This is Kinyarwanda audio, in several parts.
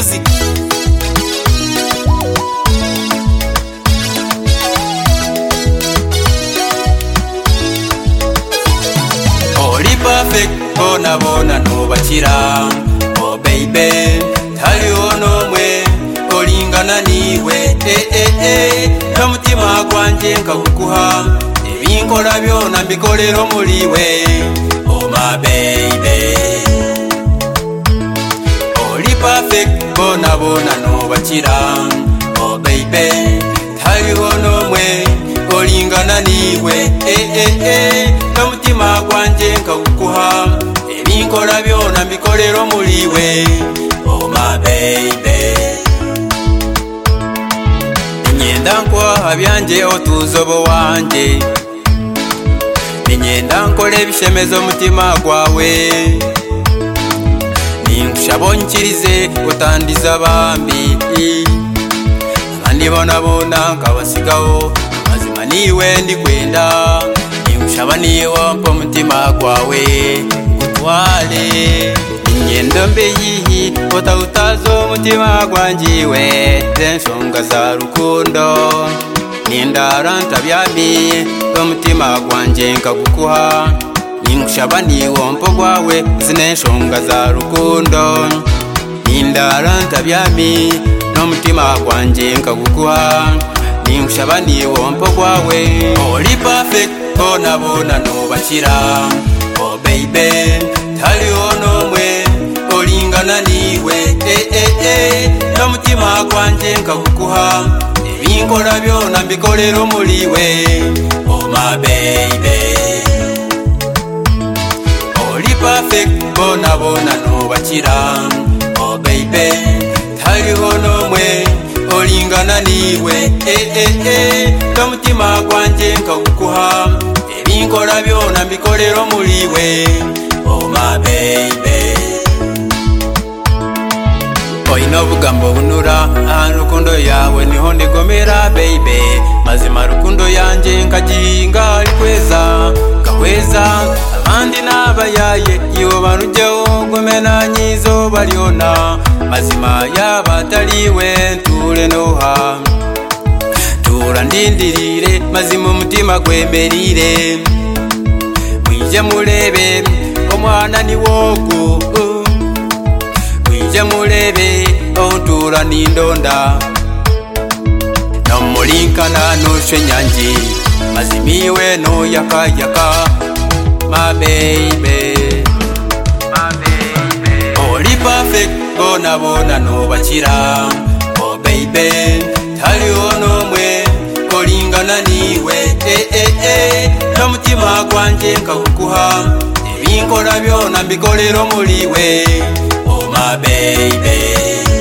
music. Oli perfect, bona bona no bakira. Oh baby, tali ono mwe, olingana niwe. N'omutima gwanje nkagukuha, ebinkola byona mbikolera muliwe. Oh my baby, oli perfect, bona bona no bakira. Oh baby, tali ono mwe, olingana niwe. N'omutima gwanje nkagukuha, ebinkola byona mbikolera muliwe. Oh my baby, ninyenda nkwaha byanje otuzobo wanje, ninyenda nkola ebishemezo omutima gwawe, ninkushaba onkirize otandiza bambi, abandi bona bona nkabasigaho, mazima niwe ndikwenda, ninkushaba niwe mpa omutima gwawe gutwale. Ninyenda mbe yihi otautaza omutima gwanjiwe, z'enshonga za rukundo nindara ntabyami, omutima gwanje nkagukuha, ninkushaba niwe mpa gwawe z'enshonga za rukundo nindara ntabyami, n'omutima gwanje nkagukuha, ninkushaba niwe mpa gwawe. Oli perfect, bona bona no bakira. Oh baby, tali ono mwe, olingana niwe. N'omutima gwanje nkagukuha, ebinkola byona mbikolera muliwe. Oh my baby, oli perfect, bona bona no bakira. Oh baby, tali ono mwe, olingana niwe. N'omutima gwanje nkagukuha, ebinkola byona mbikolera muliwe. Oh my baby, oyina obugambo bunura, rukundo yawe niho ndigomera baby, mazima rukundo yanje nkajinga alikweza kahweza, abandi n'abayaye iwo barujyeho ngomena nyizo balyona, mazima yabataliwe ntule noha, tura ndindirire mazima omutima gwemerire, mwije mulebe omwana ni wogo, mwije mulebe ontura nindonda, nomulinkana noshwe nyanji, mazimiwe no yakayaka. My baby, oli perfect, bona bona no bakira. Oh baby, tali ono mwe, olingana niwe. N'omutima gwanje nkagukuha, ebinkola byona mbikolera muliwe. Oh my baby,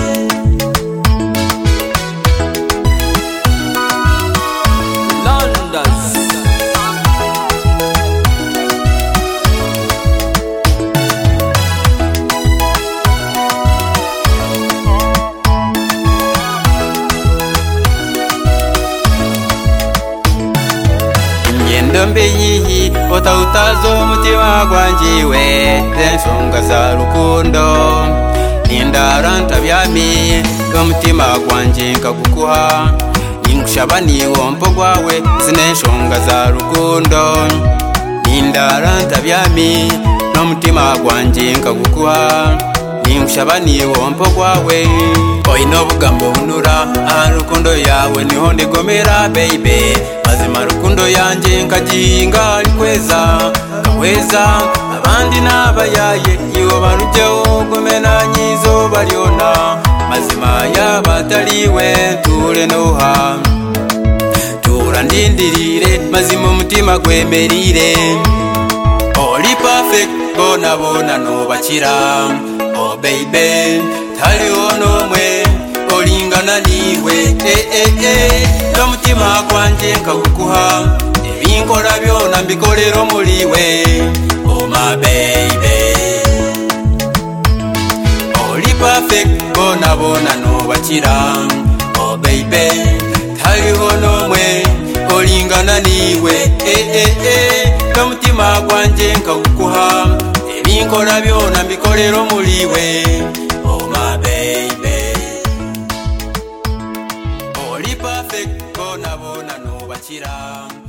mbe yihi otautaza omutima gwanjiwe, z'enshonga za rukundo nindara ntabyami, omutima gwanje nkagukuha, ninkushaba niwe mpa gwawe z'enshonga za rukundo nindara ntabyami, n'omutima gwanje nkagukuha, ninkushaba niwe mpa gwawe. Oyina obugambo bunura, rukundo yawe niho ndigomera baby, mazima rukundo yanje nkajinga alikweza kahweza, abandi n'abayaye iwo barujyeho ngomena nyizo balyona, mazima yabataliwe ntule noha, tura ndindirire mazima omutima gwemerire. Oli perfect, bona bona no bakira. Oh baby, tali ono mwe, olingana niwe. N'omutima gwanje nkagukuha, ebinkola byona mbikolera muliwe. Oh my baby, oli perfect, bona bona no bakira. Oh baby, tali ono mwe, olingana niwe. N'omutima gwanje nkagukuha, ebinkola byona mbikolera muliwe. Oh my baby. uri perfect bona bona no bakira